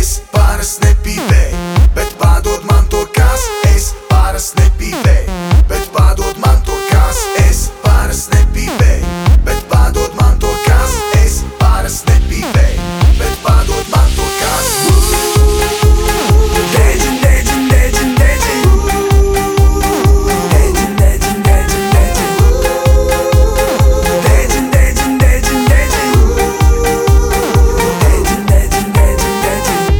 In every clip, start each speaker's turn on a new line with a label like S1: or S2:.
S1: Es parasti nepīpēju, bet padod man to, kas. Es parasti nepīpēju, bet padod man to, kas. Es parasti nepīpēju, bet padod man to, kas. Es parasti nepīpēju, bet padod man to, kas. Dēģin, dēģin, dēģin, dēģin. Dēģin, dēģin, dēģin, dēģin. Dēģin, dēģin, dēģin, dēģin. Dēģin, dēģin, dēģin, dēģin.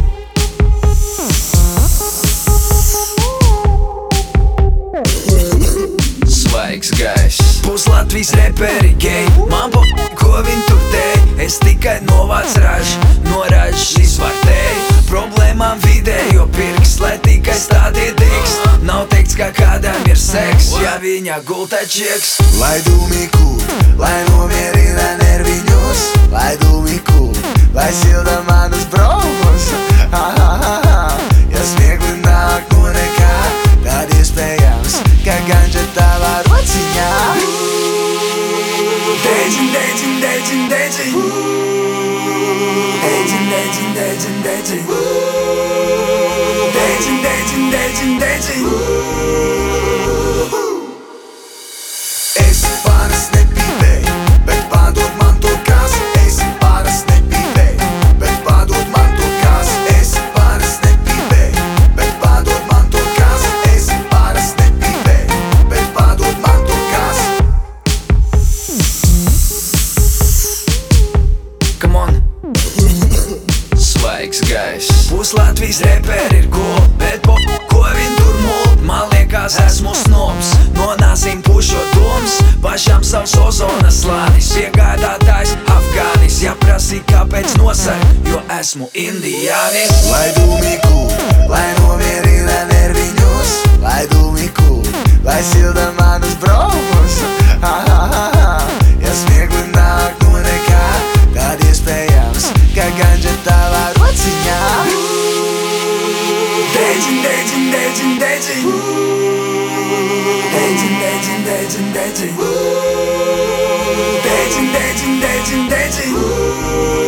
S2: Svaigs gaiss. Pus Latvijas reperi geji, man po ko viņi tur dēj. Es tikai novāc ražu, no ražas izvārtēju. Problēmām vidējo pirks, lai tikai stādīt diks. Nav teikts, ka kādam ir seks, ja viņa gultā čieks.
S1: Lai dūmi kūr, lai nomierina nerviņus. Lai dūmi kūr, lai silda manus braumus. Ha, ha, ha, ha. Ja smiekli nāk no nekā, tad iespējams, ka ganža tavā rociņā. Dēģin, dēģin, dēģin, dēģin. Dēģin, dēģin, dēģin, dēģin. Dēģin, dēģin, dēģin, dēģin. Es parasti nepīpēju, bet padod man to, kas. Es parasti nepīpēju, bet padod man to, kas. Es parasti nepīpēju, bet padod man to, kas. Es parasti nepīpēju, bet padod man to, kas.
S2: Come on. Svaigs gaiss. Pus Latvijas reperi ir cool, bet po ko viņi tur mūl. Man liekas esmu snobs, no nāsīm pušo doms. Pašām savs ozonas slānis, piegādātājs Afgānis. Ja prasī kāpēc nosar, jo esmu indiānis.
S1: Lai dūmi kūr, lai nomierina nerviņus. Lai dūmi kūr, lai silda manus braumus. Ha, ha, ha, ha. Ja smiekli nāk no nekā, tad iespējams, ka ganža tavā rociņā. Dēģin, dēģin, dēģin, dēģin. Dēģin, dēģin, dēģin, dēģin. Dēģin, dēģin, dēģin, dēģin.